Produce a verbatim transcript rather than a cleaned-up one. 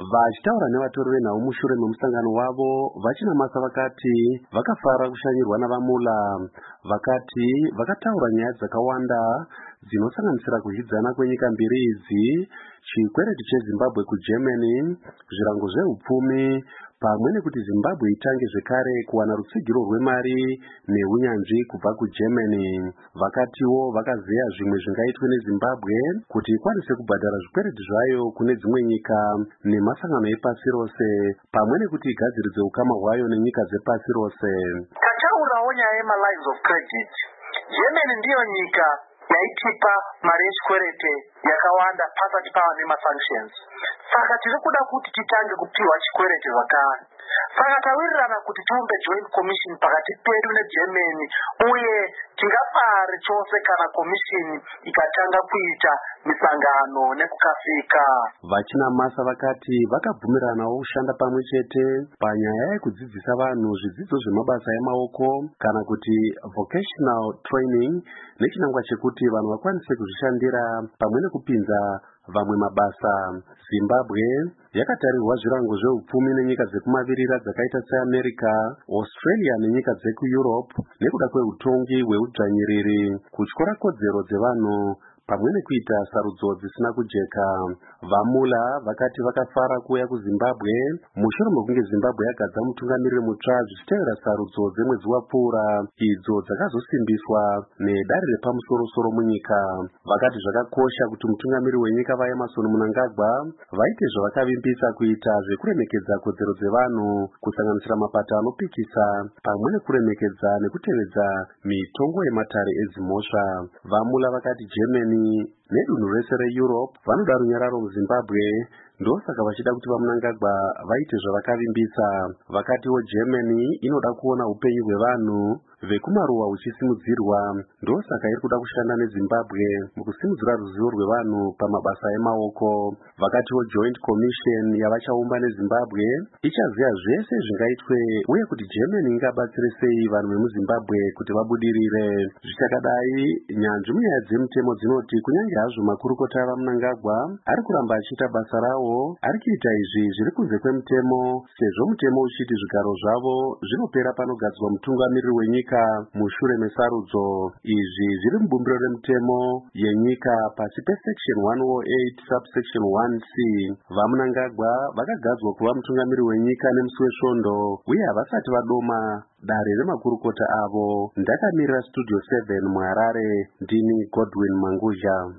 Vachitaura nevatori venhau mushure memusangano wavo, vachinamasa vakati vakafara kushanyirwa navamula. Vakati vakataura nyaya dzakawanda dzinosanganisira kuzvidzana kwenyika mbiri idzi, chikwereti cheZimbabwe kuGermany, zvirango zveupfumi, pamwe nekuti Zimbabwe itange zvekare kuwana rutsigiro rwemari neunyanzvi kubva kuGermany. Vakatiwo vakazeya zvimwe zvingaitwe neZimbabwe kuti ikwanise kubhadhara zvikwereti zvayo kune dzimwe nyika nemasangano epasi rose, pamwe nekuti igadziridze ukama hwayo nenyika dzepasi rose. Tataurawo nyaya yema-lines of credit. Germany ndiyo nyika yaitipa mari yechikwereti yakawanda pasati pava nemasanctions. Saka tiri kuda kuti titange kupiwa chikwereti zvakare. Saka tawirirana kuti tiumbe joint commission pakati pedu neGermany, uye tingapare chose kana commission ikatanga kuita misangano nekukasika. Vachinamasa vakati vakabvumiranawo kushanda pamwe chete panyaya yekudzidzisa vanhu zvidzidzo zvemabasa emaoko kana kuti vocational training, nechinangwa chekuti vanhu vakwanise kuzvishandira pamwe nekupinza vamwe mabasa. Zimbabwe yakatarirwa zvirango zveupfumi nenyika dzekumavirira dzakaita seAmerica, Australia nenyika dzekuEurope nekuda kweutongi hweudzvanyiriri, kutyora kodzero dzevanhu pamwe nekuita sarudzo dzisina kujeka. Vamula vakati vakafara kuuya kuZimbabwe mushure mekunge Zimbabwe yagadza mutungamiriri mutsva zvichitevera sarudzo dzemwedzi wapfuura idzo dzakazosimbiswa nedare repamusoro-soro munyika. Vakati zvakakosha kuti mutungamiriri wenyika vaEmmerson Mnangagwa vaite zvavakavimbisa kuita zvekuremekedza kodzero dzevanhu, kusanganisira mapato anopikisa pamwe nekuremekedza nekutevedza mitongo yematare edzimhosva. Vamula vakati Germany nedunhu rese reEurope vanoda runyararo muZimbabwe, ndosaka vachida kuti vaMnangagwa vaite zvavakavimbisa. Vakatiwo Germany inoda kuona upenyu hwevanhu vekumaruwa huchisimudzirwa, ndosaka iri kuda kushanda neZimbabwe mukusimudzira ruzivo rwevanhu pamabasa emaoko. Vakatiwo joint commission yavachaumba neZimbabwe ichaziva zvese zvingaitwe uye kuti Germany ingabatsire sei vanhu vemuZimbabwe kuti vabudirire. Zvichakadai, nyanzvi munyaya dzemutemo dzinoti kunyange hazvo makurukota avaMnangagwa ari kuramba achiita basa rawo, ari kuita izvi zviri kunze kwemutemo, sezvo mutemo uchiti zvigaro zvavo zvinopera panogadzwa mutungamiriri wenyika mushure mesarudzo. Izvi zviri mubumbiro remutemo yenyika pasi pesection one oh eight subsection one C. VaMnangagwa vakagadzwa kuva mutungamiriri wenyika nemusi wesvondo uye havasati vadoma dare remakurukota avo. Ndakamirira Studio seven muHarare, ndini Godwin Manguzha.